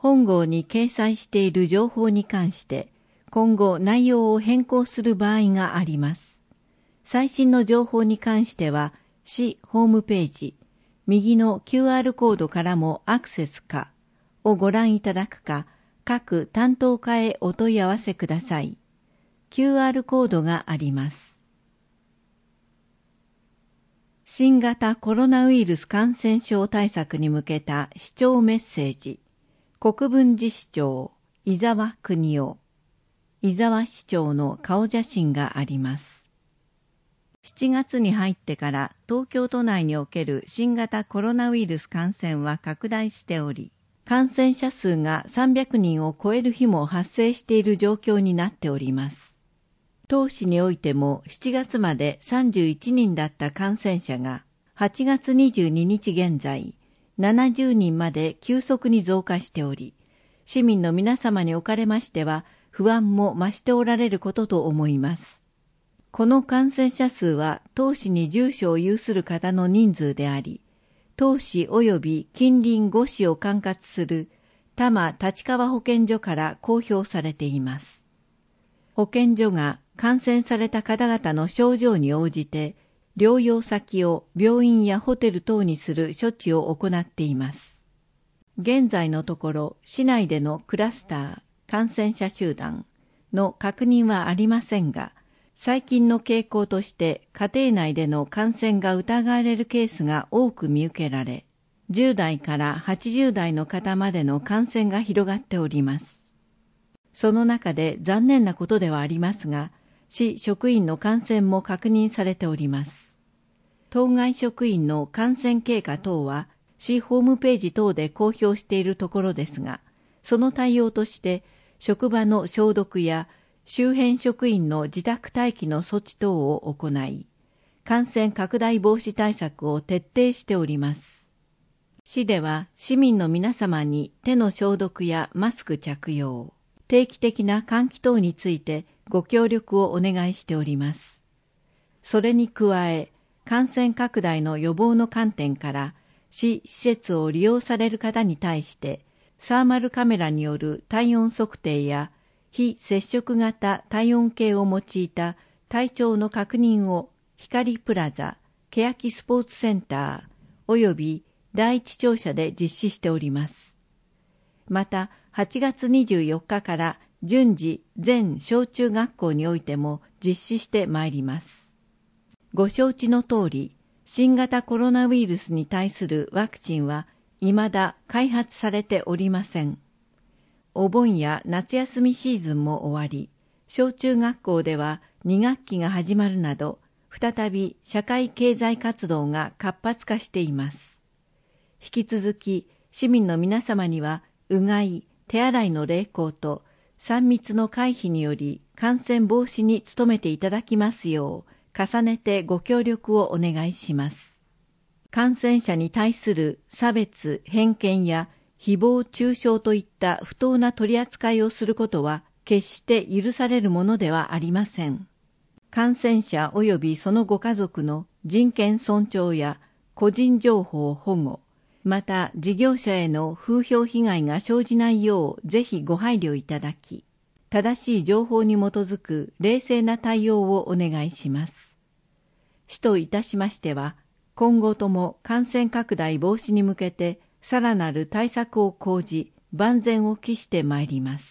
本号に掲載している情報に関して今後内容を変更する場合があります。最新の情報に関しては市ホームページ、右の QR コードからもアクセスかをご覧いただくか、各担当課へお問い合わせください。QR コードがあります。新型コロナウイルス感染症対策に向けた市長メッセージ。国分寺市長、伊沢邦夫。伊沢市長の顔写真があります。7月に入ってから東京都内における新型コロナウイルス感染は拡大しており、感染者数が300人を超える日も発生している状況になっております。当市においても7月まで31人だった感染者が8月22日現在70人まで急速に増加しており、市民の皆様におかれましては不安も増しておられることと思います。この感染者数は当市に住所を有する方の人数であり、当市及び近隣5市を管轄する多摩立川保健所から公表されています。保健所が感染された方々の症状に応じて、療養先を病院やホテル等にする処置を行っています。現在のところ、市内でのクラスター、感染者集団の確認はありませんが、最近の傾向として家庭内での感染が疑われるケースが多く見受けられ、10代から80代の方までの感染が広がっております。その中で残念なことではありますが、市職員の感染も確認されております。当該職員の感染経過等は市ホームページ等で公表しているところですが、その対応として職場の消毒や周辺職員の自宅待機の措置等を行い、感染拡大防止対策を徹底しております。市では市民の皆様に手の消毒やマスク着用、定期的な換気等についてご協力をお願いしております。それに加え、感染拡大の予防の観点から市施設を利用される方に対してサーマルカメラによる体温測定や非接触型体温計を用いた体調の確認を光プラザ、欅スポーツセンターおよび第一庁舎で実施しております。また8月24日から順次全小中学校においても実施してまいります。ご承知の通り、新型コロナウイルスに対するワクチンは未だ開発されておりません。お盆や夏休みシーズンも終わり、小中学校では2学期が始まるなど、再び社会経済活動が活発化しています。引き続き市民の皆様には、うがい、手洗いの励行と3密の回避により感染防止に努めていただきますよう、重ねてご協力をお願いします。感染者に対する差別、偏見や誹謗中傷といった不当な取り扱いをすることは決して許されるものではありません。感染者及びそのご家族の人権尊重や個人情報保護、また事業者への風評被害が生じないようぜひご配慮いただき、正しい情報に基づく冷静な対応をお願いします。市といたしましては、今後とも感染拡大防止に向けてさらなる対策を講じ、万全を期してまいります。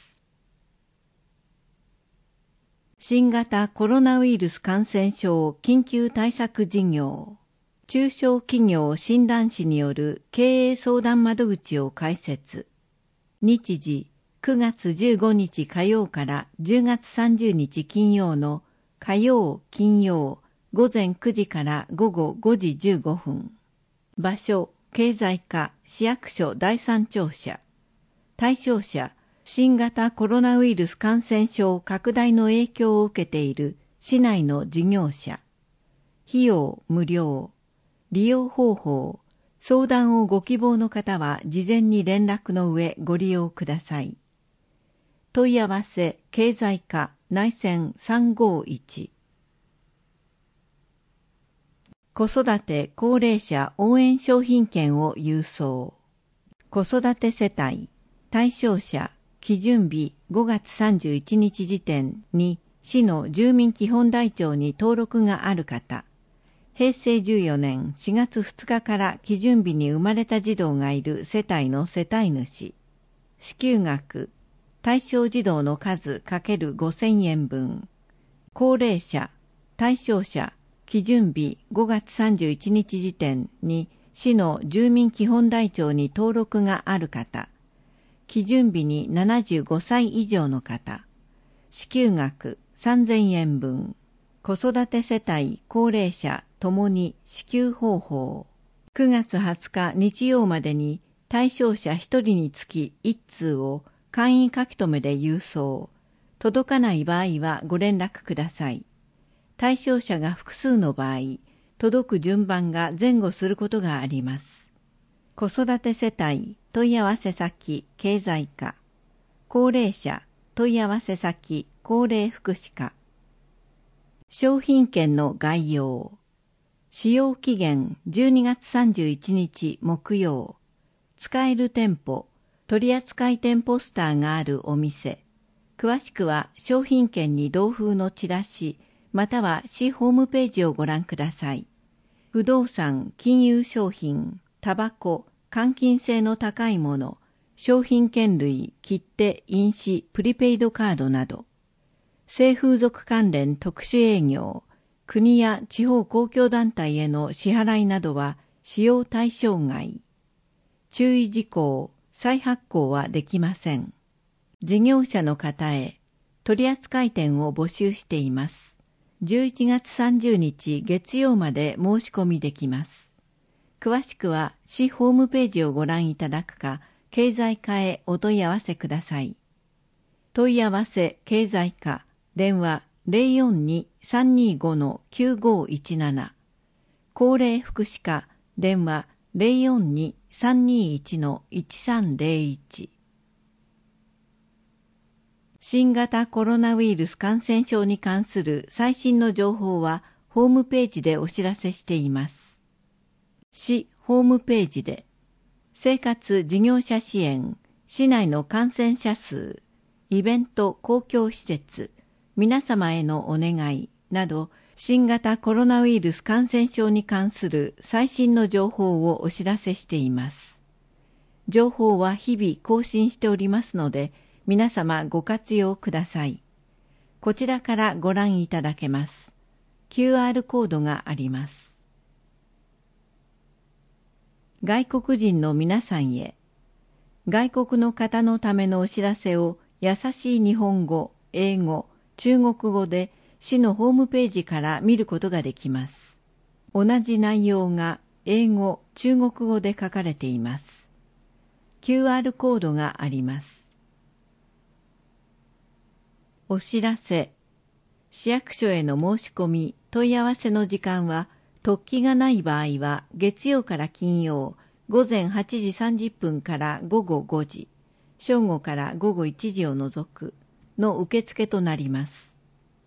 新型コロナウイルス感染症緊急対策事業、中小企業診断士による経営相談窓口を開設。日時9月15日火曜から10月30日金曜の火曜、金曜、午前9時から午後5時15分。場所、経済課市役所第三庁舎。対象者、新型コロナウイルス感染症拡大の影響を受けている市内の事業者。費用無料。利用方法、相談をご希望の方は事前に連絡の上ご利用ください。問い合わせ経済課内線351。子育て高齢者応援商品券を郵送。子育て世帯対象者、基準日5月31日時点に市の住民基本台帳に登録がある方、平成14年4月2日から基準日に生まれた児童がいる世帯の世帯主、支給額、対象児童の数 ×5000 円分、高齢者、対象者、基準日5月31日時点に市の住民基本台帳に登録がある方、基準日に75歳以上の方、支給額3000円分、子育て世帯、高齢者ともに支給方法。9月20日日曜までに対象者1人につき1通を簡易書き留めで郵送。届かない場合はご連絡ください。対象者が複数の場合、届く順番が前後することがあります。子育て世帯、問い合わせ先、経済課。高齢者、問い合わせ先、高齢福祉課。商品券の概要。使用期限12月31日木曜。使える店舗、取扱店ポスターがあるお店。詳しくは商品券に同封のチラシ、または市ホームページをご覧ください。不動産、金融商品、タバコ、換金性の高いもの、商品券類、切手、印紙、プリペイドカードなど。性風俗関連特殊営業、国や地方公共団体への支払いなどは使用対象外。注意事項、再発行はできません。事業者の方へ、取扱店を募集しています。11月30日月曜まで申し込みできます。詳しくは市ホームページをご覧いただくか、経済課へお問い合わせください。問い合わせ経済課、電話 042-325-9517。高齢福祉課、電話 042-321-1301。新型コロナウイルス感染症に関する最新の情報はホームページでお知らせしています。市ホームページで、生活事業者支援、市内の感染者数、イベント公共施設、皆様へのお願いなど、新型コロナウイルス感染症に関する最新の情報をお知らせしています。情報は日々更新しておりますので、皆様ご活用ください。こちらからご覧いただけます。QR コードがあります。外国人の皆さんへ、外国の方のためのお知らせを優しい日本語、英語、中国語で市のホームページから見ることができます。同じ内容が英語、中国語で書かれています。QR コードがあります。お知らせ。市役所への申し込み、問い合わせの時間は、突起がない場合は月曜から金曜、午前8時30分から午後5時、正午から午後1時を除くの受付となります。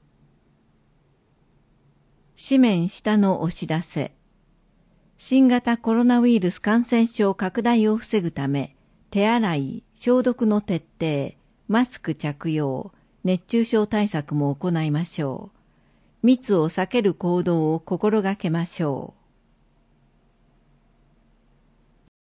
紙面下のお知らせ。新型コロナウイルス感染症拡大を防ぐため、手洗い、消毒の徹底、マスク着用、熱中症対策も行いましょう。密を避ける行動を心がけましょう。